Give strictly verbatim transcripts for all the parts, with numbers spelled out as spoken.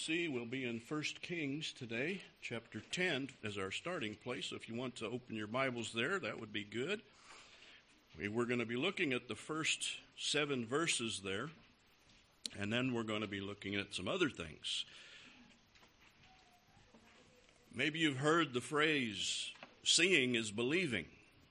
see, we'll be in First Kings today, chapter ten, as our starting place. So if you want to open your Bibles there, that would be good. We're going to be looking at the first seven verses there, and then we're going to be looking at some other things. Maybe you've heard the phrase, seeing is believing.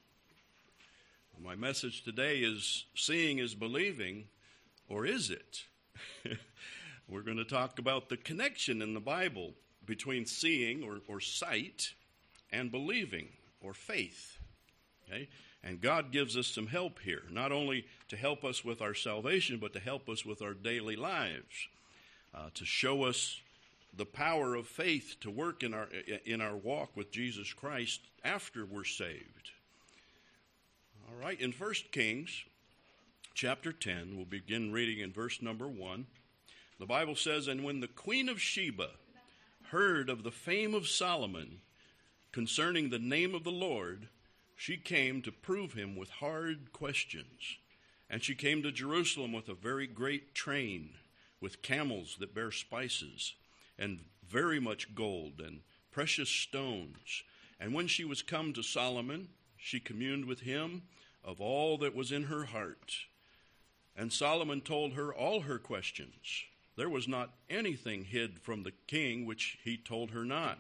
My message today is, seeing is believing, or is it? We're going to talk about the connection in the Bible between seeing or, or sight and believing or faith. Okay? And God gives us some help here, not only to help us with our salvation, but to help us with our daily lives, uh, to show us the power of faith to work in our in our walk with Jesus Christ after we're saved. All right, in First Kings chapter ten, we'll begin reading in verse number one. The Bible says, "And when the queen of Sheba heard of the fame of Solomon concerning the name of the Lord, she came to prove him with hard questions. And she came to Jerusalem with a very great train, with camels that bear spices, and very much gold and precious stones. And when she was come to Solomon, she communed with him of all that was in her heart. And Solomon told her all her questions. There was not anything hid from the king which he told her not.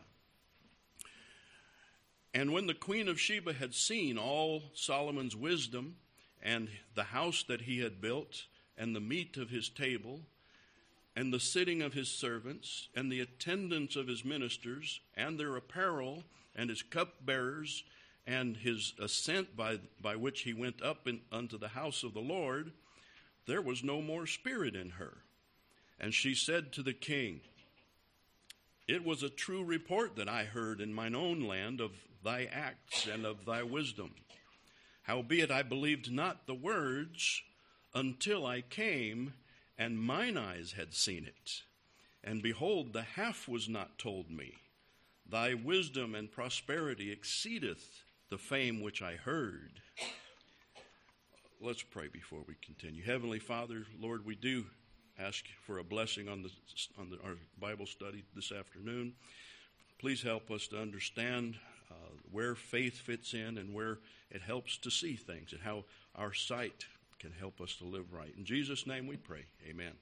And when the queen of Sheba had seen all Solomon's wisdom, and the house that he had built, and the meat of his table, and the sitting of his servants, and the attendance of his ministers, and their apparel, and his cupbearers, and his ascent by, by which he went up in, unto the house of the Lord, there was no more spirit in her. And she said to the king, It was a true report that I heard in mine own land of thy acts and of thy wisdom. Howbeit I believed not the words until I came, and mine eyes had seen it. And behold, the half was not told me. Thy wisdom and prosperity exceedeth the fame which I heard." Let's pray before we continue. Heavenly Father, Lord, we do ask for a blessing on the on the, our Bible study this afternoon. Please help us to understand uh, where faith fits in and where it helps to see things and how our sight can help us to live right. In Jesus' name we pray. Amen.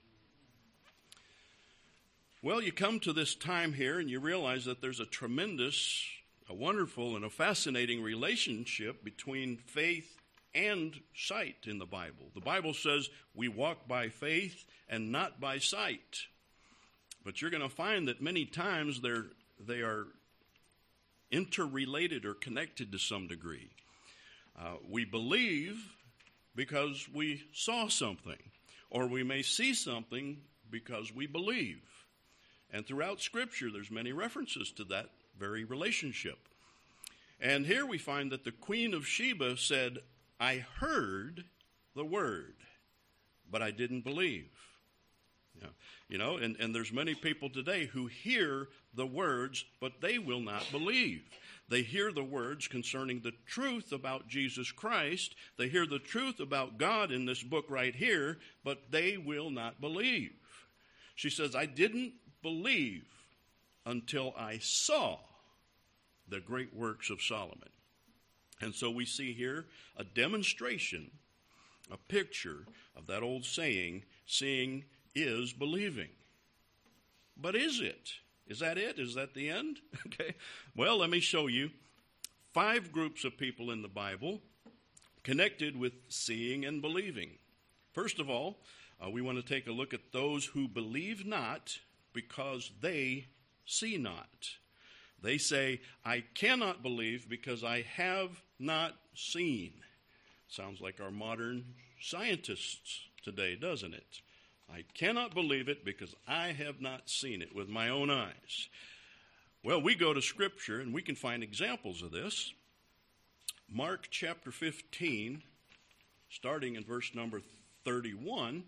Well, you come to this time here and you realize that there's a tremendous, a wonderful, and a fascinating relationship between faith and sight in the Bible. The Bible says we walk by faith and not by sight. But you're going to find that many times they're they are interrelated or connected to some degree. Uh, we believe because we saw something, or we may see something because we believe. And throughout Scripture, there's many references to that very relationship. And here we find that the queen of Sheba said, I heard the word, but I didn't believe. Yeah. You know, and, and there's many people today who hear the words, but they will not believe. They hear the words concerning the truth about Jesus Christ. They hear the truth about God in this book right here, but they will not believe. She says, I didn't believe until I saw the great works of Solomon. And so we see here a demonstration, a picture of that old saying, seeing is believing. But is it? Is that it? Is that the end? Okay. Well, let me show you five groups of people in the Bible connected with seeing and believing. First of all, uh, we want to take a look at those who believe not because they see not. They say, I cannot believe because I have not seen. Sounds like our modern scientists today, doesn't it? I cannot believe it because I have not seen it with my own eyes. Well, we go to Scripture and we can find examples of this. Mark chapter fifteen, starting in verse number thirty-one.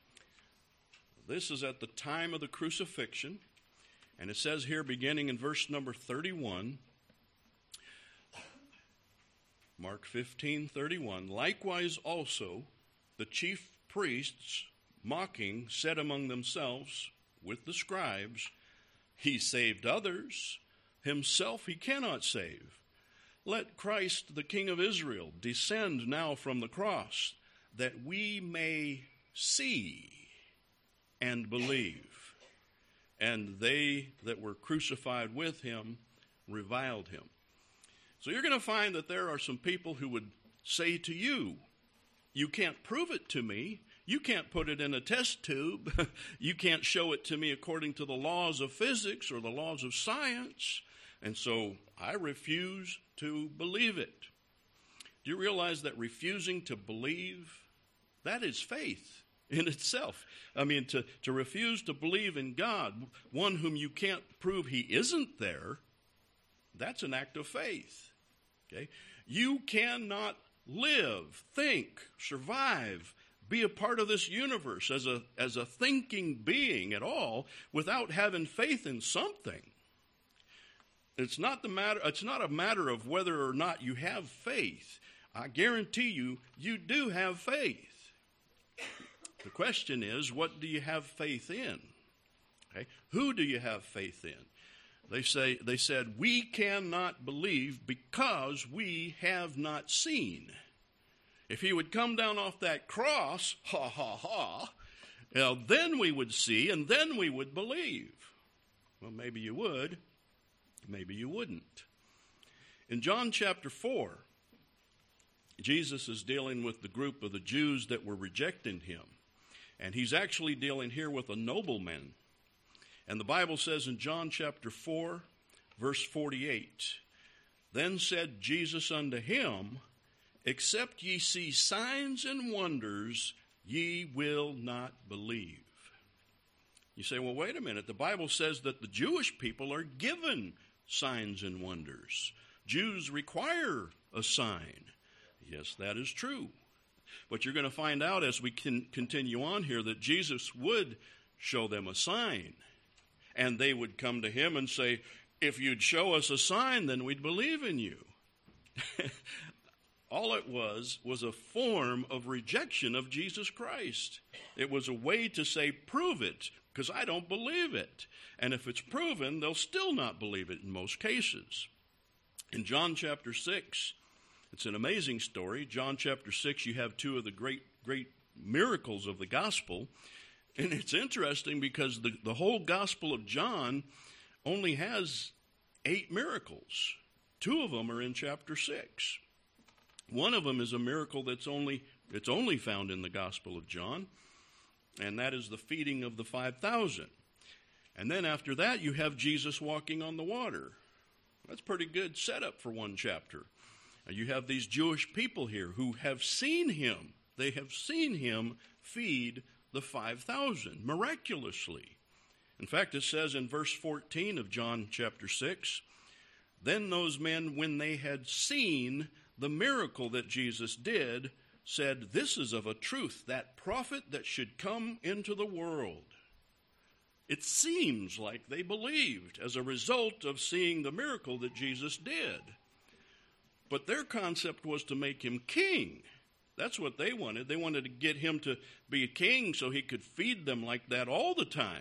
This is at the time of the crucifixion. And it says here, beginning in verse number thirty-one, Mark fifteen thirty-one, likewise also the chief priests, mocking, said among themselves with the scribes, He saved others. Himself he cannot save. Let Christ, the King of Israel, descend now from the cross, that we may see and believe. And they that were crucified with him reviled him. So you're going to find that there are some people who would say to you, you can't prove it to me. You can't put it in a test tube. You can't show it to me according to the laws of physics or the laws of science. And so I refuse to believe it. Do you realize that refusing to believe, that is faith in itself? I mean, to, to refuse to believe in God, one whom you can't prove he isn't there, that's an act of faith. Okay? You cannot live, think, survive, be a part of this universe as a as a thinking being at all without having faith in something. It's not the matter it's not a matter of whether or not you have faith. I guarantee you you do have faith. The question is, what do you have faith in? Okay? Who do you have faith in? They say they said we cannot believe because we have not seen. If he would come down off that cross, ha, ha, ha, well, then we would see and then we would believe. Well, maybe you would, maybe you wouldn't. In John chapter four, Jesus is dealing with the group of the Jews that were rejecting him. And he's actually dealing here with a nobleman. And the Bible says in John chapter four, verse forty-eight, then said Jesus unto him, except ye see signs and wonders, ye will not believe. You say, well, wait a minute. The Bible says that the Jewish people are given signs and wonders. Jews require a sign. Yes, that is true. But you're going to find out as we can continue on here that Jesus would show them a sign. And they would come to him and say, if you'd show us a sign, then we'd believe in you. All it was was a form of rejection of Jesus Christ. It was a way to say, prove it, because I don't believe it. And if it's proven, they'll still not believe it in most cases. In John chapter six, it's an amazing story. John chapter six, you have two of the great, great miracles of the gospel. And it's interesting because the, the whole Gospel of John only has eight miracles. Two of them are in chapter six. One of them is a miracle that's only it's only found in the Gospel of John, and that is the feeding of the five thousand. And then after that, you have Jesus walking on the water. That's a pretty good setup for one chapter. You have these Jewish people here who have seen him. They have seen him feed the five thousand miraculously. In fact, it says in verse fourteen of John chapter six, then those men, when they had seen the miracle that Jesus did, said, this is of a truth, that prophet that should come into the world. It seems like they believed as a result of seeing the miracle that Jesus did. But their concept was to make him king. That's what they wanted. They wanted to get him to be a king so he could feed them like that all the time.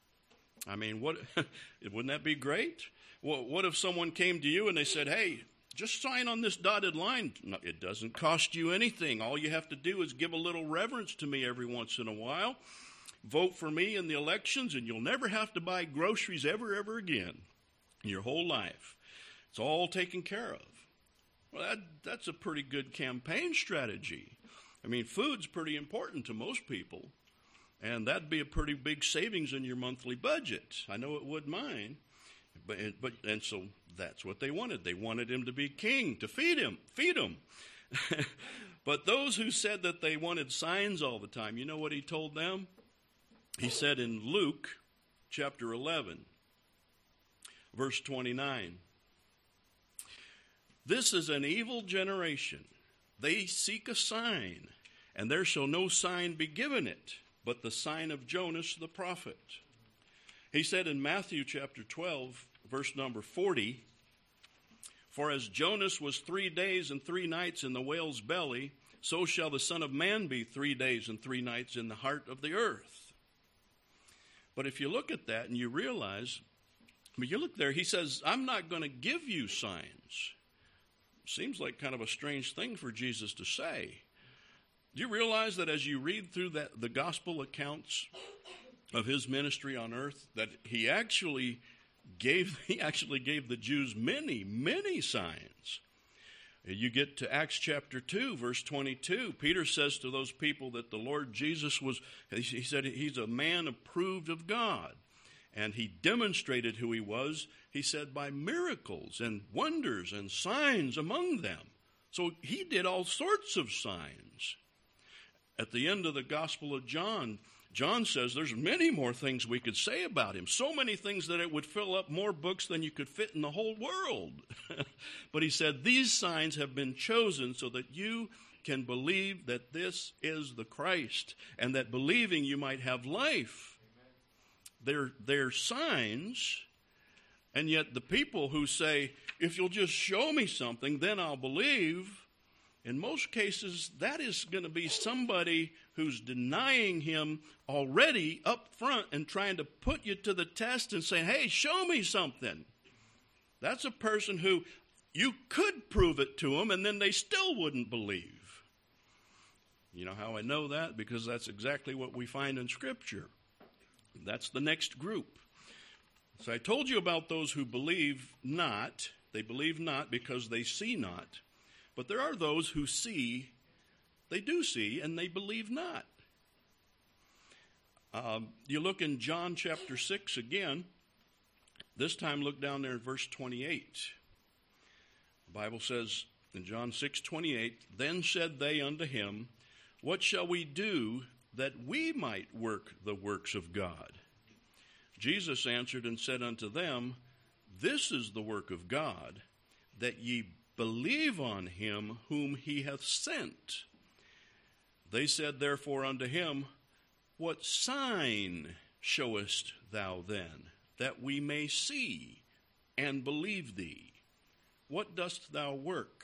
I mean, what wouldn't that be great? Well, what if someone came to you and they said, hey, just sign on this dotted line. No, it doesn't cost you anything. All you have to do is give a little reverence to me every once in a while. Vote for me in the elections, and you'll never have to buy groceries ever, ever again in your whole life. It's all taken care of. Well, that, that's a pretty good campaign strategy. I mean, food's pretty important to most people, and that'd be a pretty big savings in your monthly budget. I know it would mine. But, but and so that's what they wanted. They wanted him to be king, to feed him, feed him. But those who said that they wanted signs all the time, you know what he told them? He said in Luke chapter eleven, verse twenty-nine, this is an evil generation. They seek a sign, and there shall no sign be given it, but the sign of Jonas the prophet. He said in Matthew chapter twelve, verse number forty, for as Jonas was three days and three nights in the whale's belly, so shall the Son of Man be three days and three nights in the heart of the earth. But if you look at that and you realize But you look there, he says, I'm not going to give you signs. Seems like kind of a strange thing for Jesus to say. Do you realize that as you read through that, the gospel accounts of his ministry on earth, that he actually gave he actually gave the Jews many, many signs? You get to Acts chapter two, verse twenty-two. Peter says to those people that the Lord Jesus was, he said he's a man approved of God. And he demonstrated who he was, he said, by miracles and wonders and signs among them. So he did all sorts of signs. At the end of the Gospel of John, John says there's many more things we could say about him. So many things that it would fill up more books than you could fit in the whole world. But he said, these signs have been chosen so that you can believe that this is the Christ, and that believing you might have life. They're, they're signs, and yet the people who say, if you'll just show me something, then I'll believe, in most cases, that is going to be somebody who's denying him already up front and trying to put you to the test and saying, hey, show me something. That's a person who you could prove it to them, and then they still wouldn't believe. You know how I know that? Because that's exactly what we find in Scripture. That's the next group. So I told you about those who believe not. They believe not because they see not. But there are those who see, they do see, and they believe not. Um, you look in John chapter six again. This time look down there in verse twenty-eight. The Bible says in John six twenty-eight, then said they unto him, what shall we do that we might work the works of God? Jesus answered and said unto them, this is the work of God, that ye believe on him whom he hath sent. They said therefore unto him, what sign showest thou then, that we may see and believe thee? What dost thou work?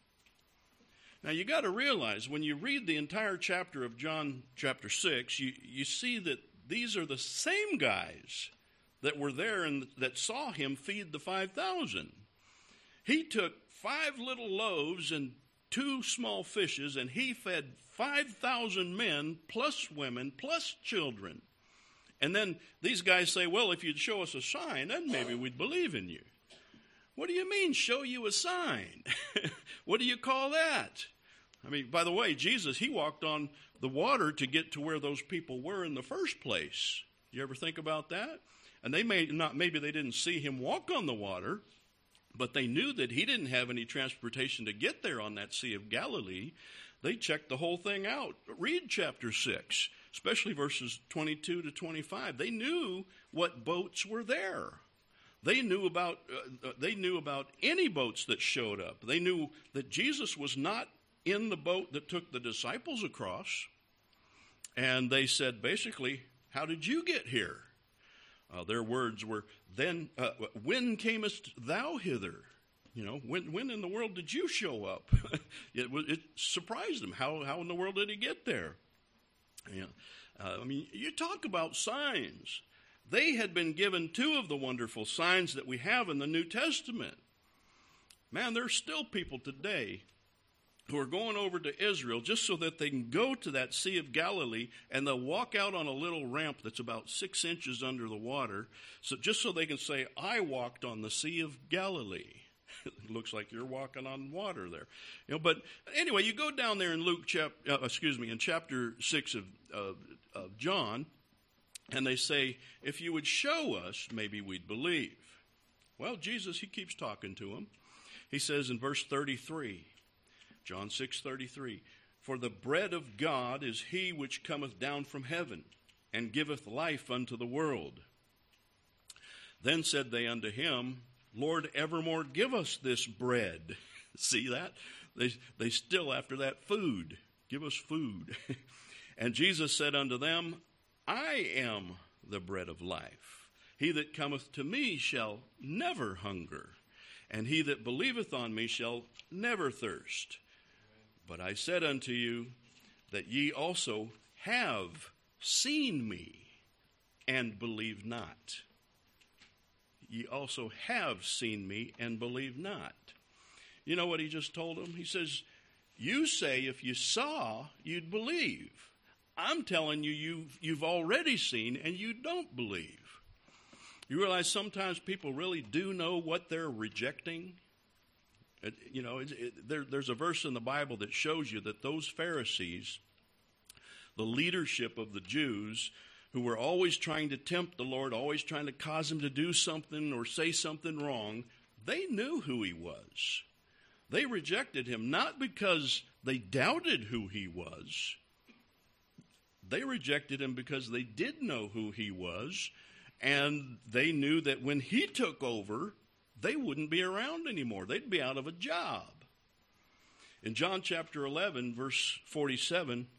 Now you got to realize, when you read the entire chapter of John chapter six, you, you see that these are the same guys that were there and that saw him feed the five thousand. He took five little loaves and two small fishes, and he fed five thousand men, plus women, plus children. And then these guys say, well, if you'd show us a sign, then maybe we'd believe in you. What do you mean, show you a sign? What do you call that? I mean, by the way, Jesus, he walked on the water to get to where those people were in the first place. You ever think about that? And they may not, maybe they didn't see him walk on the water, but they knew that he didn't have any transportation to get there on that Sea of Galilee. They checked the whole thing out. Read chapter six, especially verses twenty-two to twenty-five. They knew what boats were there. They knew about uh, they knew about any boats that showed up. They knew that Jesus was not in the boat that took the disciples across. And they said, basically, how did you get here? Uh, their words were, then, uh, when camest thou hither? You know, when when in the world did you show up? it, it surprised them. How how in the world did he get there? Yeah. Uh, I mean, you talk about signs. They had been given two of the wonderful signs that we have in the New Testament. Man, there's still people today who are going over to Israel just so that they can go to that Sea of Galilee, and they'll walk out on a little ramp that's about six inches under the water, so just so they can say, I walked on the Sea of Galilee. It looks like you're walking on water there. You know, but anyway, you go down there in Luke, chap, uh, excuse me, in chapter six of, uh, of John, and they say, if you would show us, maybe we'd believe. Well, Jesus, he keeps talking to them. He says in verse thirty-three, John six thirty-three, for the bread of God is he which cometh down from heaven, and giveth life unto the world. Then said they unto him, Lord, evermore give us this bread. See that? They, they still after that food. Give us food. And Jesus said unto them, I am the bread of life. He that cometh to me shall never hunger, and he that believeth on me shall never thirst. But I said unto you that ye also have seen me and believe not. ye also have seen me and believe not. You know what he just told them? He says, you say if you saw, you'd believe. I'm telling you, you've, you've already seen and you don't believe. You realize sometimes people really do know what they're rejecting? It, you know, it, it, there, there's a verse in the Bible that shows you that those Pharisees, the leadership of the Jews, who were always trying to tempt the Lord, always trying to cause him to do something or say something wrong, they knew who he was. They rejected him not because they doubted who he was. They rejected him because they did know who he was, and they knew that when he took over, they wouldn't be around anymore. They'd be out of a job. In John chapter eleven, verse forty-seven,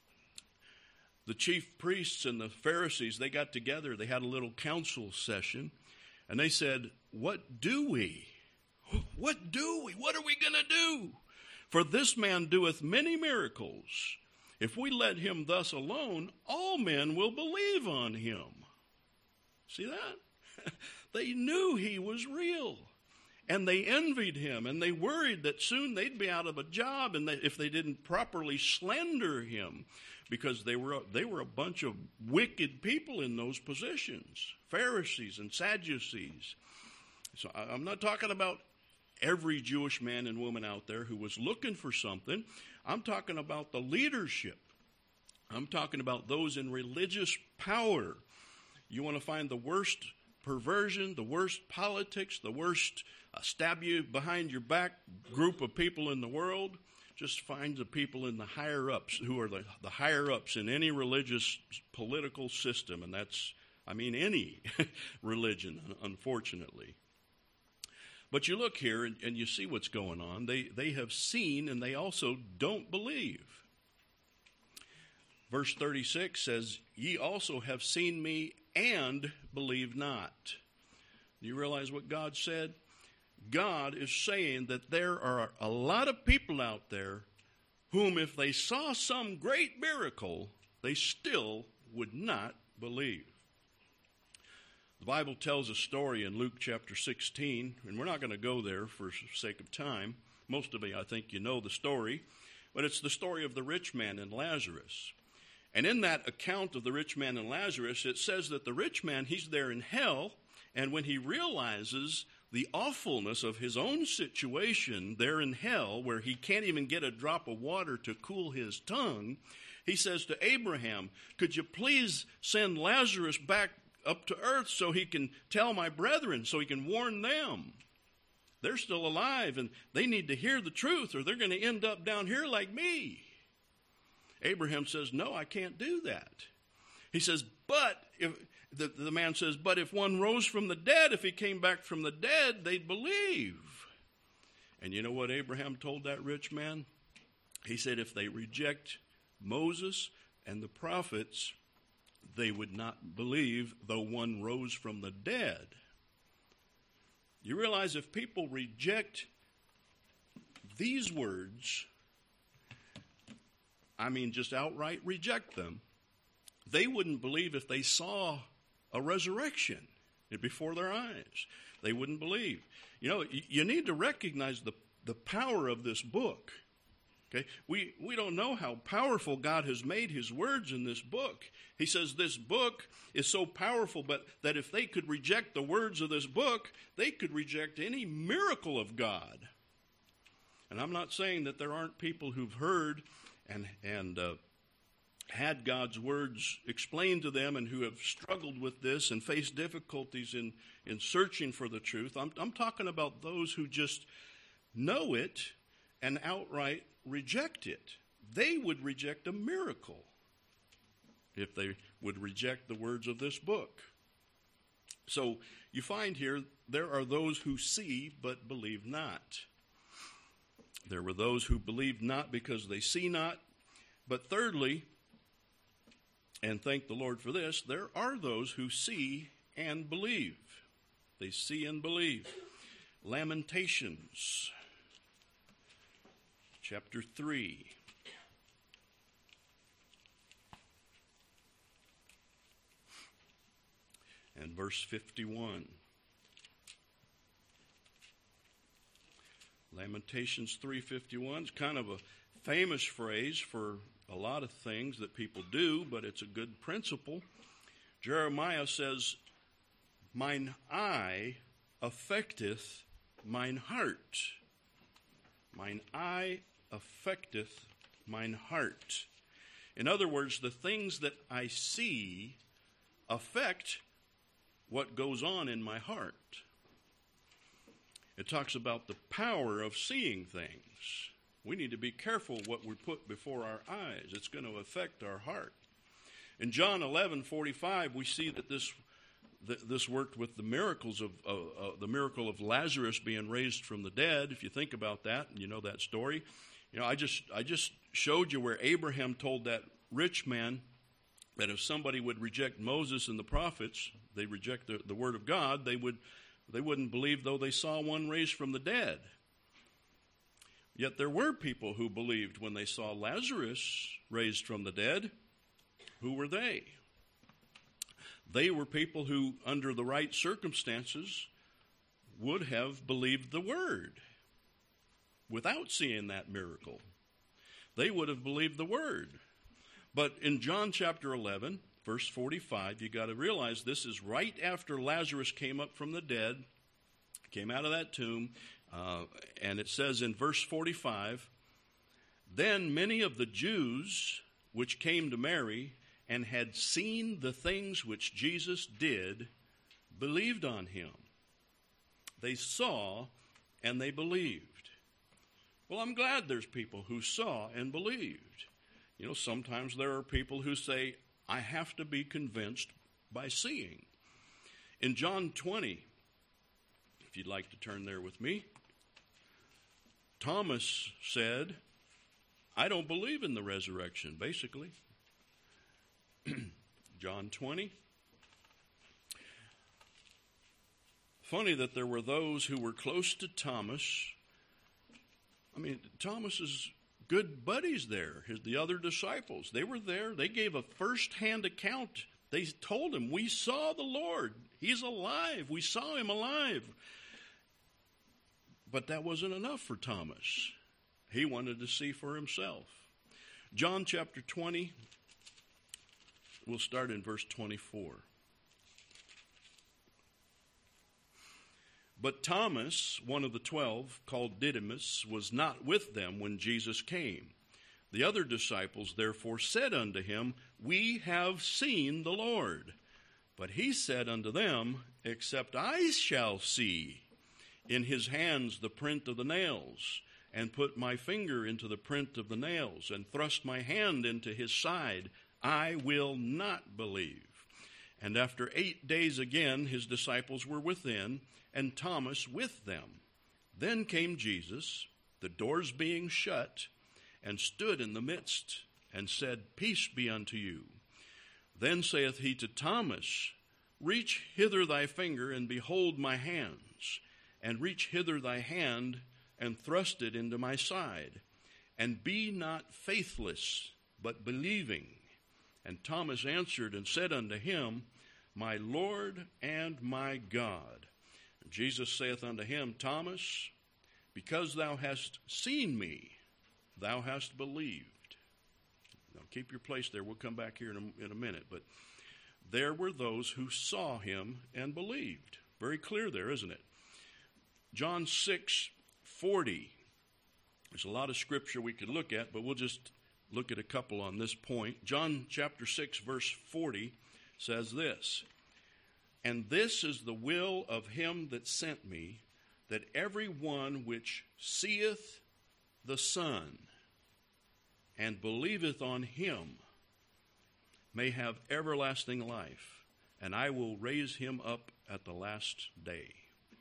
the chief priests and the Pharisees, they got together. They had a little council session, and they said, what do we? What do we? What are we going to do? For this man doeth many miracles. If we let him thus alone, all men will believe on him. See that? They knew he was real. And they envied him. And they worried that soon they'd be out of a job and that if they didn't properly slander him. Because they were, they were a bunch of wicked people in those positions. Pharisees and Sadducees. So I'm not talking about every Jewish man and woman out there who was looking for something. I'm talking about the leadership. I'm talking about those in religious power. You want to find the worst perversion, the worst politics, the worst uh, stab you behind your back group of people in the world? Just find the people in the higher-ups who are the, the higher-ups in any religious political system. And that's, I mean, any religion, unfortunately. But you look here and, and you see what's going on. They, they have seen and they also don't believe. Verse thirty-six says, ye also have seen me and believe not. Do you realize what God said? God is saying that there are a lot of people out there whom if they saw some great miracle, they still would not believe. The Bible tells a story in Luke chapter sixteen, and we're not going to go there for sake of time. Most of you, I think, you know the story, but it's the story of the rich man and Lazarus. And in that account of the rich man and Lazarus, it says that the rich man, he's there in hell, and when he realizes the awfulness of his own situation there in hell, where he can't even get a drop of water to cool his tongue, he says to Abraham, could you please send Lazarus back up to earth so he can tell my brethren, so he can warn them? They're still alive, and they need to hear the truth, or they're going to end up down here like me. Abraham says, no, I can't do that. He says, but if the, the man says, but if one rose from the dead, if he came back from the dead, they'd believe. And you know what Abraham told that rich man? He said, if they reject Moses and the prophets, they would not believe, though one rose from the dead. You realize if people reject these words, I mean just outright reject them, they wouldn't believe if they saw a resurrection before their eyes. They wouldn't believe. You know, you need to recognize the, the power of this book. Okay, we, we don't know how powerful God has made his words in this book. He says this book is so powerful, but that if they could reject the words of this book, they could reject any miracle of God. And I'm not saying that there aren't people who've heard and, and uh, had God's words explained to them and who have struggled with this and faced difficulties in, in searching for the truth. I'm, I'm talking about those who just know it and outright reject it. They would reject a miracle if they would reject the words of this book. So you find here, there are those who see but believe not. There were those who believed not because they see not. But thirdly, and thank the Lord for this, there are those who see and believe. They see and believe. Lamentations chapter three. And verse fifty-one. Lamentations three fifty-one is kind of a famous phrase for a lot of things that people do, but it's a good principle. Jeremiah says, mine eye affecteth mine heart. Mine eye affecteth mine heart. In other words, the things that I see affect what goes on in my heart. It talks about the power of seeing things. We need to be careful what we put before our eyes. It's going to affect our heart. In John eleven forty-five, we see that this that this worked with the miracles of uh, uh, the miracle of Lazarus being raised from the dead. If you think about that, and you know that story, you know I just I just showed you where Abraham told that rich man that if somebody would reject Moses and the prophets, they reject the, the word of God, they would they wouldn't believe though they saw one raised from the dead. Yet there were people who believed when they saw Lazarus raised from the dead. Who were they? They were people who, under the right circumstances, would have believed the word without seeing that miracle. They would have believed the word. But in John chapter eleven, verse forty-five, you got to realize this is right after Lazarus came up from the dead, came out of that tomb, uh, and it says in verse forty-five, then many of the Jews which came to Mary and had seen the things which Jesus did, believed on him. They saw and they believed. Well, I'm glad there's people who saw and believed. You know, sometimes there are people who say, I have to be convinced by seeing. In John twenty, if you'd like to turn there with me, Thomas said, I don't believe in the resurrection, basically. John twenty. Funny that there were those who were close to Thomas. I mean, Thomas's good buddies there, his, the other disciples, they were there. They gave a first-hand account. They told him, we saw the Lord. He's alive. We saw him alive. But that wasn't enough for Thomas. He wanted to see for himself. John chapter twenty, we'll start in verse twenty-four. But Thomas, one of the twelve, called Didymus, was not with them when Jesus came. The other disciples therefore said unto him, we have seen the Lord. But he said unto them, except I shall see in his hands the print of the nails, and put my finger into the print of the nails, and thrust my hand into his side, I will not believe. And after eight days again his disciples were within, and Thomas with them. Then came Jesus, the doors being shut, and stood in the midst, and said, peace be unto you. Then saith he to Thomas, reach hither thy finger, and behold my hands, and reach hither thy hand, and thrust it into my side, and be not faithless, but believing. And Thomas answered and said unto him, my Lord and my God. And Jesus saith unto him, Thomas, because thou hast seen me, thou hast believed. Now keep your place there. We'll come back here in a, in a minute. But there were those who saw him and believed. Very clear there, isn't it? John six forty. There's a lot of scripture we could look at, but we'll just look at a couple on this point. John chapter six, verse forty says this, and this is the will of him that sent me, that every one which seeth the Son and believeth on him may have everlasting life, and I will raise him up at the last day.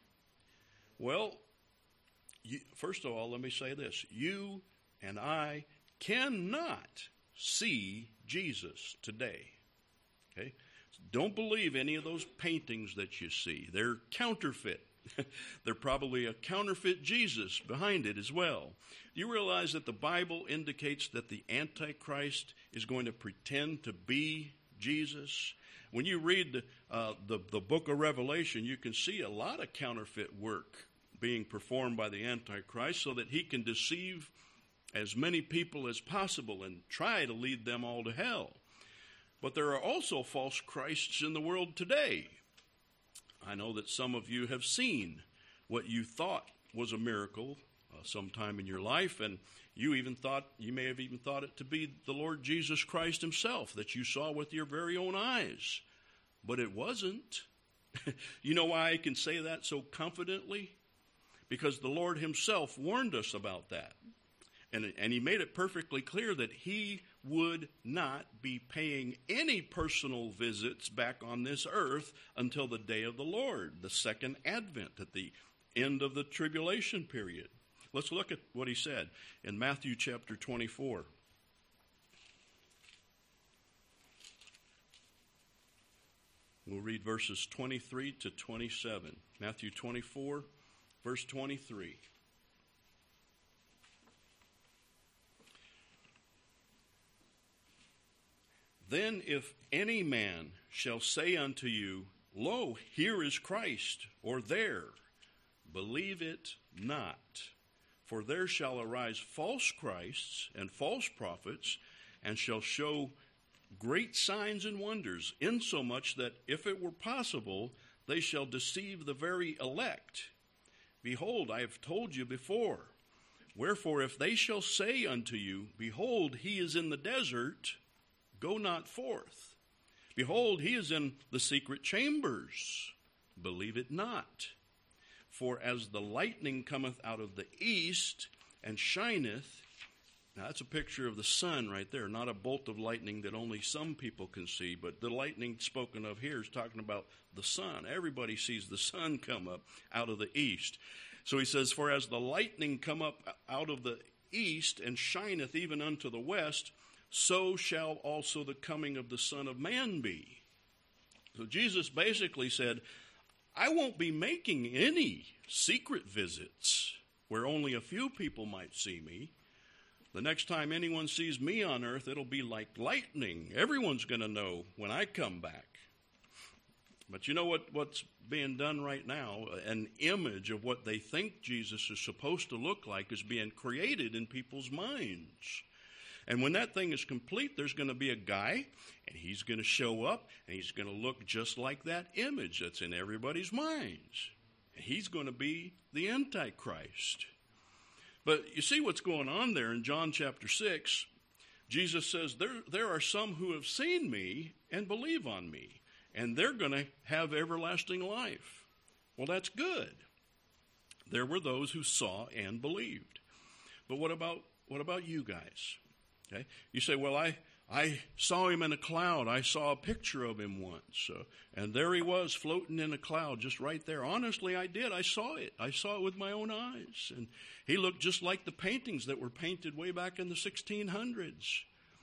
Well, you, first of all, let me say this. You and I cannot see Jesus today. Okay? Don't believe any of those paintings that you see. They're counterfeit. They're probably a counterfeit Jesus behind it as well. Do you realize that the Bible indicates that the Antichrist is going to pretend to be Jesus? When you read the, uh, the, the book of Revelation, you can see a lot of counterfeit work being performed by the Antichrist so that he can deceive as many people as possible and try to lead them all to hell. But there are also false Christs in the world today. I know that some of you have seen what you thought was a miracle uh, sometime in your life, and you even thought, you may have even thought it to be the Lord Jesus Christ himself that you saw with your very own eyes. But it wasn't. You know why I can say that so confidently? Because the Lord himself warned us about that. And, and he made it perfectly clear that he would not be paying any personal visits back on this earth until the day of the Lord, the second advent, at the end of the tribulation period. Let's look at what he said in Matthew chapter twenty-four. We'll read verses twenty-three to twenty-seven. Matthew twenty-four, verse twenty-three. Then if any man shall say unto you, Lo, here is Christ, or there, believe it not. For there shall arise false Christs and false prophets, and shall show great signs and wonders, insomuch that if it were possible, they shall deceive the very elect. Behold, I have told you before. Wherefore, if they shall say unto you, Behold, he is in the desert, go not forth. Behold, he is in the secret chambers, believe it not. For as the lightning cometh out of the east and shineth, now that's a picture of the sun right there, not a bolt of lightning that only some people can see, but the lightning spoken of here is talking about the sun. Everybody sees the sun come up out of the east. So he says, For as the lightning come up out of the east and shineth even unto the west, so shall also the coming of the Son of Man be. So Jesus basically said, I won't be making any secret visits where only a few people might see me. The next time anyone sees me on earth, it'll be like lightning. Everyone's going to know when I come back. But you know what, what's being done right now? An image of what they think Jesus is supposed to look like is being created in people's minds. And when that thing is complete, there's going to be a guy, and he's going to show up, and he's going to look just like that image that's in everybody's minds. And he's going to be the Antichrist. But you see what's going on there in John chapter six. Jesus says, there, there are some who have seen me and believe on me, and they're going to have everlasting life. Well, that's good. There were those who saw and believed. But what about what about you guys? Okay, you say, well, I, I saw him in a cloud. I saw a picture of him once. Uh, and there he was floating in a cloud just right there. Honestly, I did. I saw it. I saw it with my own eyes. And he looked just like the paintings that were painted way back in the sixteen hundreds.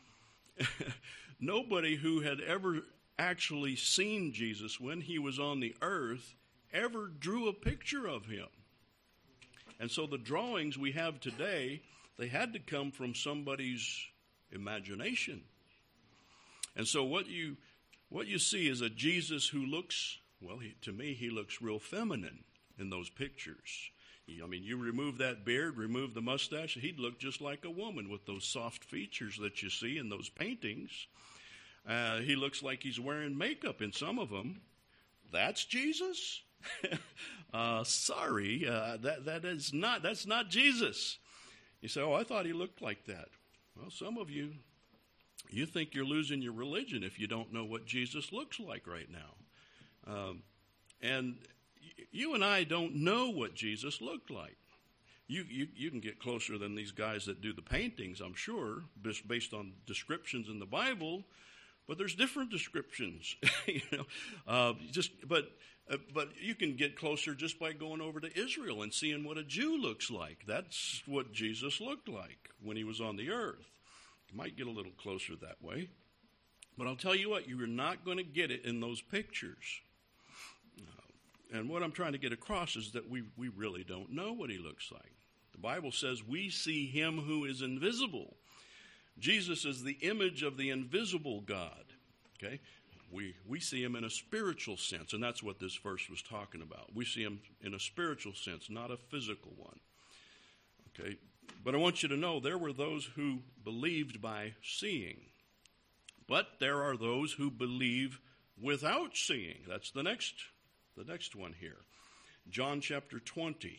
Nobody who had ever actually seen Jesus when he was on the earth ever drew a picture of him. And so the drawings we have today, they had to come from somebody's imagination. And so what you what you see is a Jesus who looks, well, he, to me, he looks real feminine in those pictures. I mean, you remove that beard, remove the mustache, he'd look just like a woman with those soft features that you see in those paintings. Uh, he looks like he's wearing makeup in some of them. That's Jesus? uh, sorry, uh, that that is not that's not Jesus. You say, oh, I thought he looked like that. Well, some of you, you think you're losing your religion if you don't know what Jesus looks like right now. Um, and you and I don't know what Jesus looked like. You, you you can get closer than these guys that do the paintings, I'm sure, based on descriptions in the Bible. But there's different descriptions, you know. Uh, just but uh, but you can get closer just by going over to Israel and seeing what a Jew looks like. That's what Jesus looked like when he was on the earth. You might get a little closer that way. But I'll tell you what, you are not going to get it in those pictures. Uh, and what I'm trying to get across is that we, we really don't know what he looks like. The Bible says we see him who is invisible. Jesus is the image of the invisible God. Okay? We, we see him in a spiritual sense, and that's what this verse was talking about. We see him in a spiritual sense, not a physical one. Okay, but I want you to know there were those who believed by seeing, but there are those who believe without seeing. That's the next, the next one here. John chapter twenty.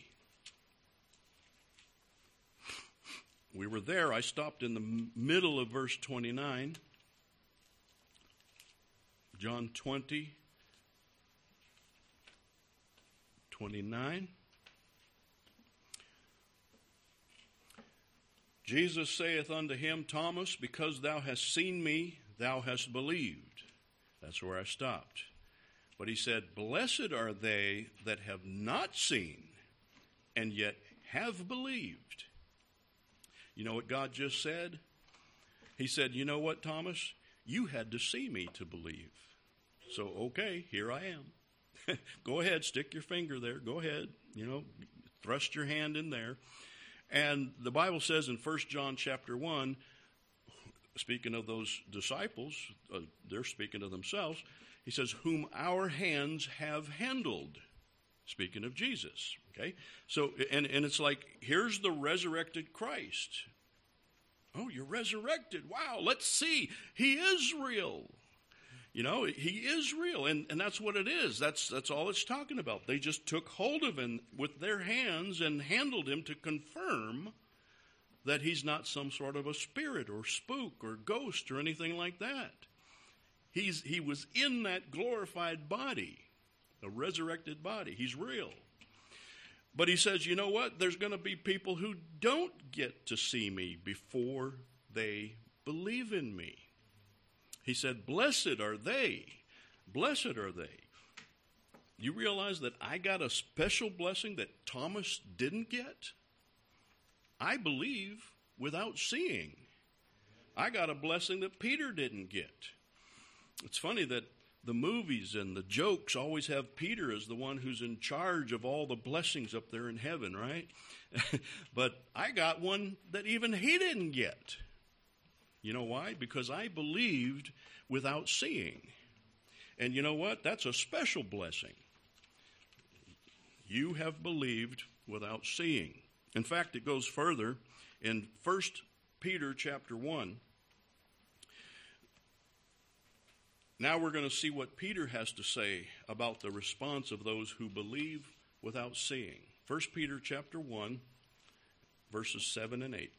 We were there. I stopped in the middle of verse twenty-nine. John twenty, twenty-nine. Jesus saith unto him, Thomas, because thou hast seen me, thou hast believed. That's where I stopped. But he said, blessed are they that have not seen, and yet have believed. You know what God just said? He said, you know what, Thomas? You had to see me to believe. So, okay, here I am. Go ahead, stick your finger there. Go ahead, you know, thrust your hand in there. And the Bible says in First John chapter one, speaking of those disciples, uh, they're speaking of themselves, he says, whom our hands have handled. Speaking of Jesus, okay? So, and, and it's like, here's the resurrected Christ. Oh, you're resurrected. Wow, let's see. He is real. You know, he is real, and, and that's what it is. That's that's all it's talking about. They just took hold of him with their hands and handled him to confirm that he's not some sort of a spirit or spook or ghost or anything like that. He's he was in that glorified body, a resurrected body. He's real. But he says, you know what? There's going to be people who don't get to see me before they believe in me. He said, blessed are they. Blessed are they. You realize that I got a special blessing that Thomas didn't get? I believe without seeing. I got a blessing that Peter didn't get. It's funny that the movies and the jokes always have Peter as the one who's in charge of all the blessings up there in heaven, right? But I got one that even he didn't get. You know why? Because I believed without seeing. And you know what? That's a special blessing. You have believed without seeing. In fact, it goes further in First Peter chapter one. Now we're going to see what Peter has to say about the response of those who believe without seeing. First Peter chapter one, verses seven and eight.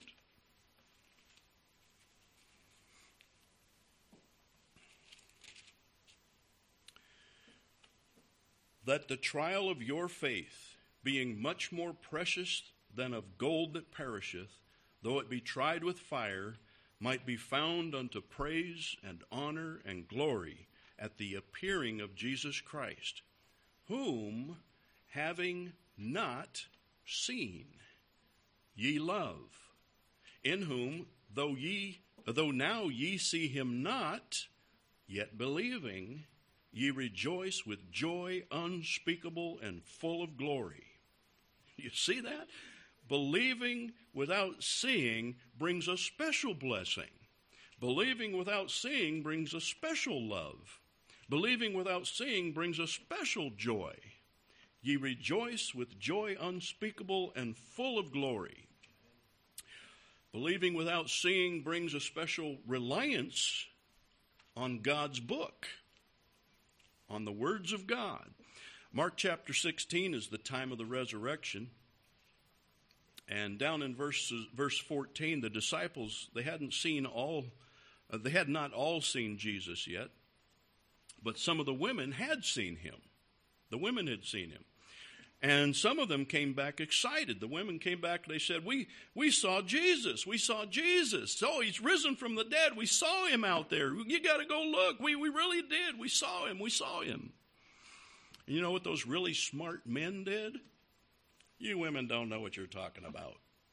That the trial of your faith, being much more precious than of gold that perisheth, though it be tried with fire, might be found unto praise and honor and glory at the appearing of Jesus Christ, whom, having not seen, ye love, in whom, though ye, though now ye see him not, yet believing, ye rejoice with joy unspeakable and full of glory. You see that? Believing without seeing brings a special blessing. Believing without seeing brings a special love. Believing without seeing brings a special joy. Ye rejoice with joy unspeakable and full of glory. Believing without seeing brings a special reliance on God's book, on the words of God. Mark chapter sixteen is the time of the resurrection. And down in verse, verse fourteen, the disciples, they hadn't seen all, uh, they had not all seen Jesus yet, but some of the women had seen him. The women had seen him. And some of them came back excited. The women came back, they said, we, we saw Jesus. We saw Jesus. Oh, he's risen from the dead. We saw him out there. You got to go look. We, we really did. We saw him. We saw him. And you know what those really smart men did? You women don't know what you're talking about.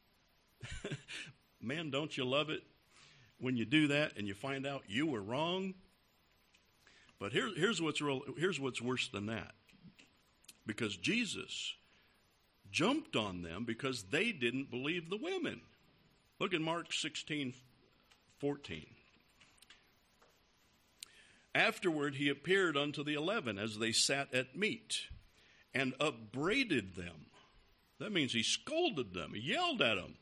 Men, don't you love it when you do that and you find out you were wrong? But here, here's what's real, here's what's worse than that. Because Jesus jumped on them because they didn't believe the women. Look at Mark sixteen fourteen. Afterward he appeared unto the eleven as they sat at meat, and upbraided them. That means he scolded them, he yelled at them.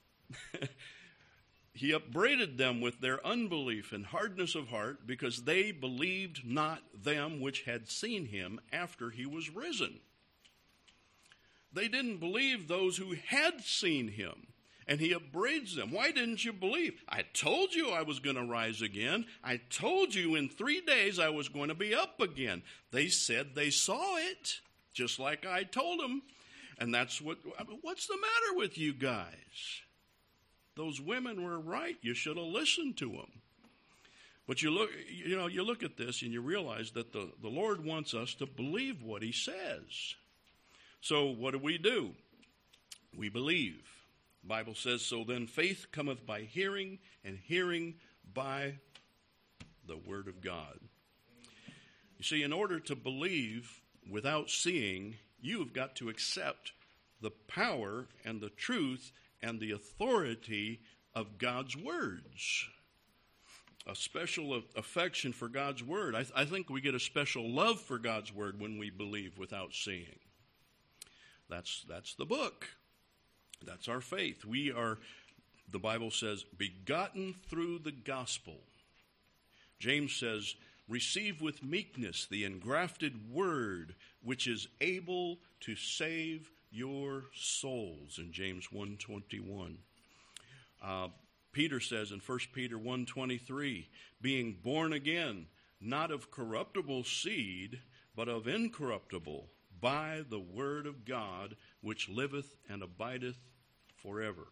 He upbraided them with their unbelief and hardness of heart, because they believed not them which had seen him after he was risen. They didn't believe those who had seen him. And he upbraids them. Why didn't you believe? I told you I was going to rise again. I told you in three days I was going to be up again. They said they saw it, just like I told them. And that's what, I mean, what's the matter with you guys? Those women were right. You should have listened to them. But you look, you know, you look at this and you realize that the, the Lord wants us to believe what he says. So what do we do? We believe. The Bible says, so then faith cometh by hearing, and hearing by the word of God. You see, in order to believe without seeing, you have got to accept the power and the truth and the authority of God's words. A special affection for God's word. I, th- I think we get a special love for God's word when we believe without seeing. That's, that's the book. That's our faith. We are, the Bible says, begotten through the gospel. James says, receive with meekness the engrafted word, which is able to save your souls, in James one twenty-one. Uh, Peter says in First Peter one twenty-three, being born again, not of corruptible seed, but of incorruptible, by the word of God, which liveth and abideth forever.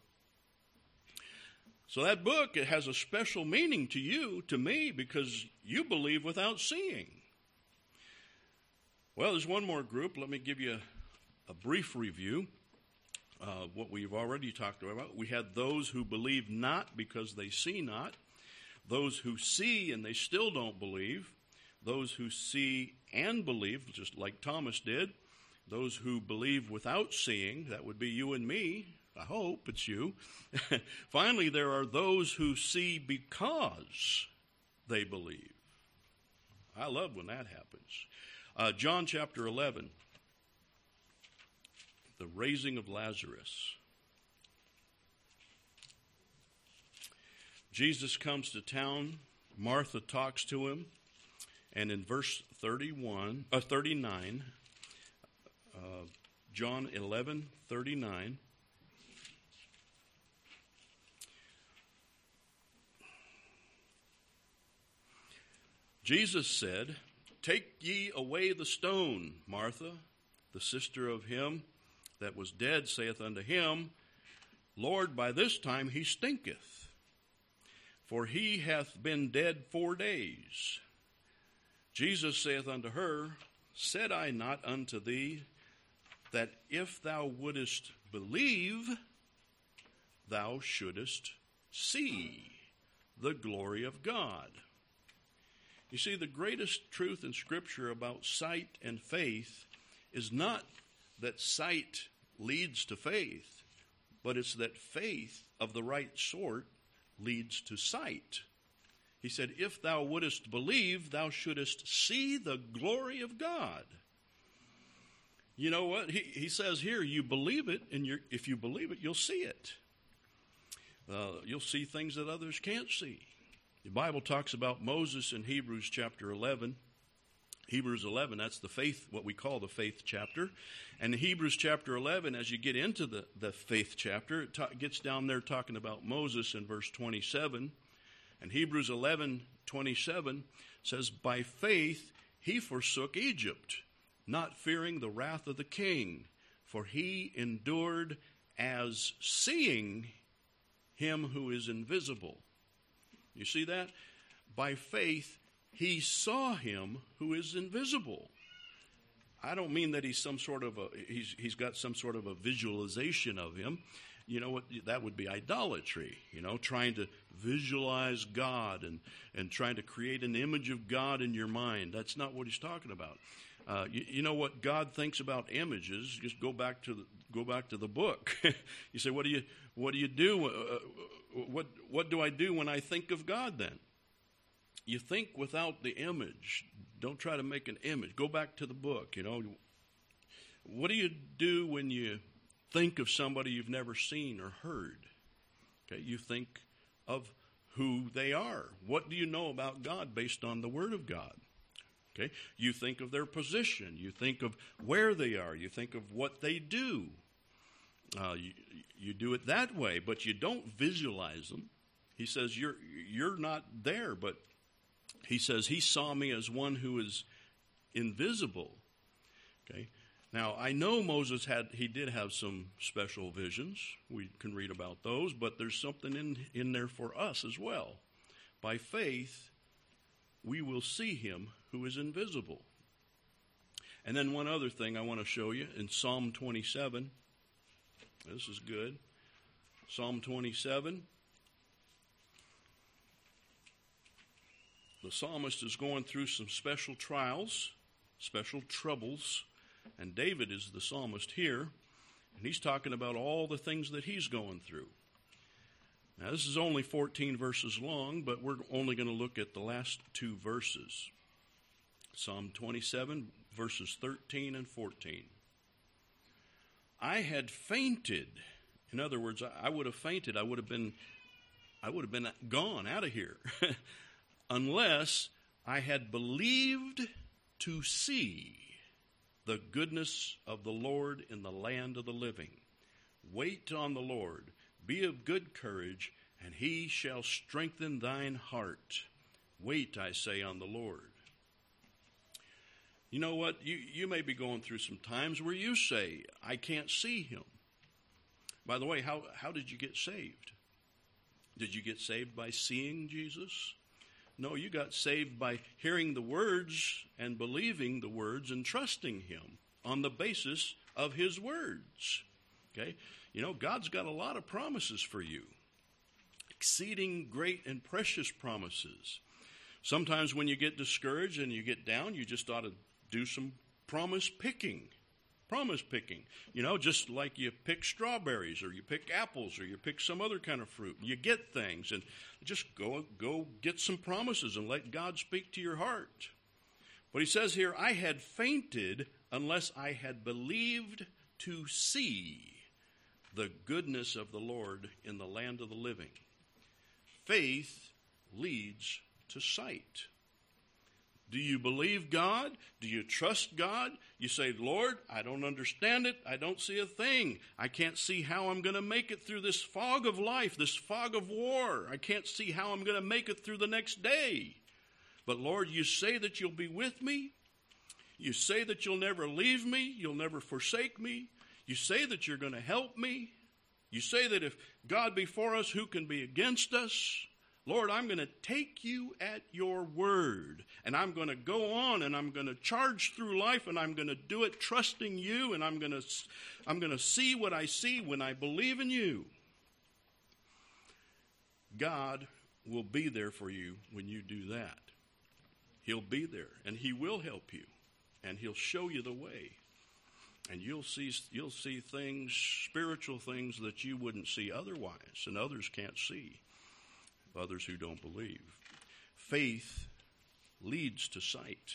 So that book, it has a special meaning to you, to me, because you believe without seeing. Well, there's one more group. Let me give you a, a brief review of what we've already talked about. We had those who believe not because they see not, those who see and they still don't believe, those who see and believe, just like Thomas did, those who believe without seeing, that would be you and me. I hope it's you. Finally, there are those who see because they believe. I love when that happens. Uh, John chapter eleven, the raising of Lazarus. Jesus comes to town. Martha talks to him. And in verse thirty-one, uh, thirty-nine, uh, John eleven, thirty-nine, Jesus said, take ye away the stone. Martha, the sister of him that was dead, saith unto him, Lord, by this time he stinketh, for he hath been dead four days. Jesus saith unto her, said I not unto thee, that if thou wouldest believe, thou shouldest see the glory of God. You see, the greatest truth in Scripture about sight and faith is not that sight leads to faith, but it's that faith of the right sort leads to sight. He said, if thou wouldest believe, thou shouldest see the glory of God. You know what? He, he says here, you believe it, and you're, if you believe it, you'll see it. Uh, you'll see things that others can't see. The Bible talks about Moses in Hebrews chapter eleven. Hebrews eleven, that's the faith, what we call the faith chapter. And in Hebrews chapter eleven, as you get into the, the faith chapter, it ta- gets down there talking about Moses in verse twenty-seven. And Hebrews eleven, twenty-seven says, by faith he forsook Egypt, not fearing the wrath of the king, for he endured as seeing him who is invisible. You see that? By faith, he saw him who is invisible. I don't mean that he's some sort of a, he's, he's got some sort of a visualization of him. You know what? That would be idolatry, you know, trying to visualize God and, and trying to create an image of God in your mind. That's not what he's talking about. Uh, you, you know what God thinks about images? Just go back to the, go back to the book. You say, what do you, what do you do? Uh, what, what do I do when I think of God then? you think without the image. Don't try to make an image. Go back to the book, you know. What do you do when you think of somebody you've never seen or heard? Okay, you think of who they are. What do you know about God based on the Word of God? Okay, you think of their position. You think of where they are. You think of what they do. Uh, you, you do it that way, but you don't visualize them. He says you're you're not there, but he says he saw me as one who is invisible. Okay. Now, I know Moses had, he did have some special visions. We can read about those, but there's something in, in there for us as well. By faith, we will see him who is invisible. And then one other thing I want to show you in Psalm twenty-seven. This is good. Psalm twenty-seven. The psalmist is going through some special trials, special troubles. And David is the psalmist here, and he's talking about all the things that he's going through. Now, this is only fourteen verses long, but we're only going to look at the last two verses. Psalm twenty-seven, verses thirteen and fourteen. I had fainted. In other words, I would have fainted. I would have been, I would have been gone out of here, unless I had believed to see the goodness of the Lord in the land of the living. Wait on the Lord. Be of good courage, and he shall strengthen thine heart. Wait, I say, on the Lord. You know what? You, you may be going through some times where you say, I can't see him. By the way, how, how did you get saved? Did you get saved by seeing Jesus? No, you got saved by hearing the words and believing the words and trusting him on the basis of his words. Okay? You know, God's got a lot of promises for you. Exceeding great and precious promises. Sometimes when you get discouraged and you get down, you just ought to do some promise picking. Promise picking. You know, just like you pick strawberries or you pick apples or you pick some other kind of fruit. You get things and just go, go get some promises and let God speak to your heart. But he says here, I had fainted unless I had believed to see the goodness of the Lord in the land of the living. Faith leads to sight. Do you believe God? Do you trust God? You say, Lord, I don't understand it. I don't see a thing. I can't see how I'm going to make it through this fog of life, this fog of war. I can't see how I'm going to make it through the next day. But Lord, you say that you'll be with me. You say that you'll never leave me. You'll never forsake me. You say that you're going to help me. You say that if God be for us, who can be against us? Lord, I'm going to take you at your word, and I'm going to go on, and I'm going to charge through life, and I'm going to do it trusting you, and I'm going to, I'm going to see what I see when I believe in you. God will be there for you when you do that. He'll be there, and he will help you, and he'll show you the way. And you'll see, you'll see things, spiritual things that you wouldn't see otherwise, and others can't see. Others who don't believe. Faith leads to sight.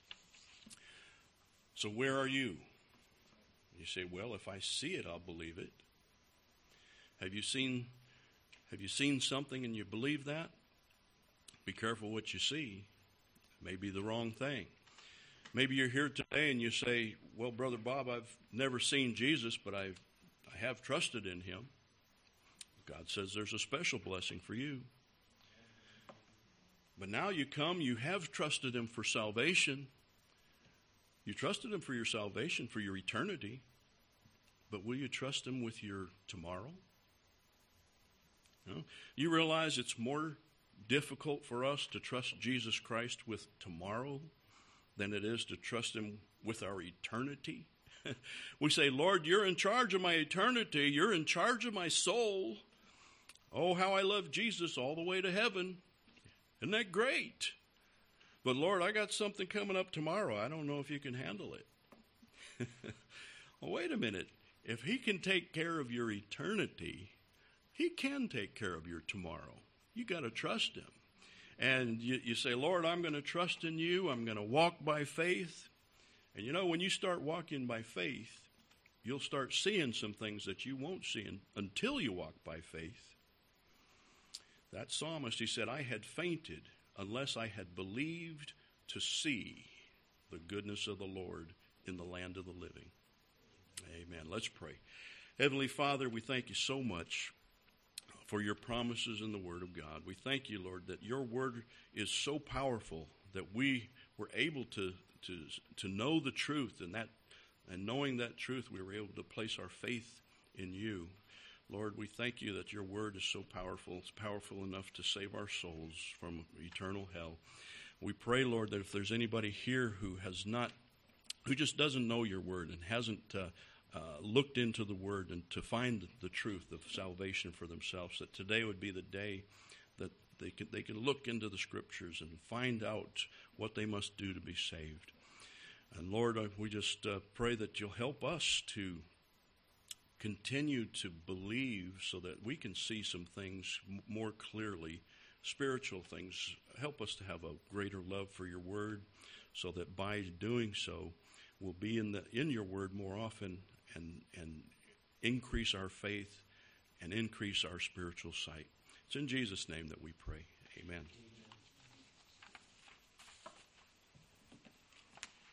So where are you? You say, well, if I see it, I'll believe it. Have you seen, have you seen something and you believe that? Be careful what you see. It may be the wrong thing. Maybe you're here today and you say, well, Brother Bob, I've never seen Jesus, but I've, I have trusted in him. God says there's a special blessing for you. But now you come, you have trusted him for salvation. You trusted him for your salvation, for your eternity. But will you trust him with your tomorrow? You know, you realize it's more difficult for us to trust Jesus Christ with tomorrow than it is to trust him with our eternity. We say, Lord, you're in charge of my eternity. You're in charge of my soul. Oh, how I love Jesus all the way to heaven. Isn't that great? But Lord, I got something coming up tomorrow. I don't know if you can handle it. Well, wait a minute. If he can take care of your eternity, he can take care of your tomorrow. You got to trust him. And you, you say, Lord, I'm going to trust in you. I'm going to walk by faith. And you know, when you start walking by faith, you'll start seeing some things that you won't see in, until you walk by faith. That psalmist, he said, I had fainted unless I had believed to see the goodness of the Lord in the land of the living. Amen. Let's pray. Heavenly Father, we thank you so much for your promises in the Word of God. We thank you, Lord, that your Word is so powerful that we were able to to to know the truth, and that and knowing that truth, we were able to place our faith in you. Lord, we thank you that your Word is so powerful. It's powerful enough to save our souls from eternal hell. We pray, Lord, that if there's anybody here who has not, who just doesn't know your Word and hasn't uh, uh, looked into the Word and to find the truth of salvation for themselves, that today would be the day that they can, they can look into the Scriptures and find out what they must do to be saved. And Lord, we just uh, pray that you'll help us to continue to believe so that we can see some things more clearly, spiritual things. Help us to have a greater love for your Word so that by doing so, we'll be in the in your Word more often and, and increase our faith and increase our spiritual sight. It's in Jesus' name that we pray. Amen.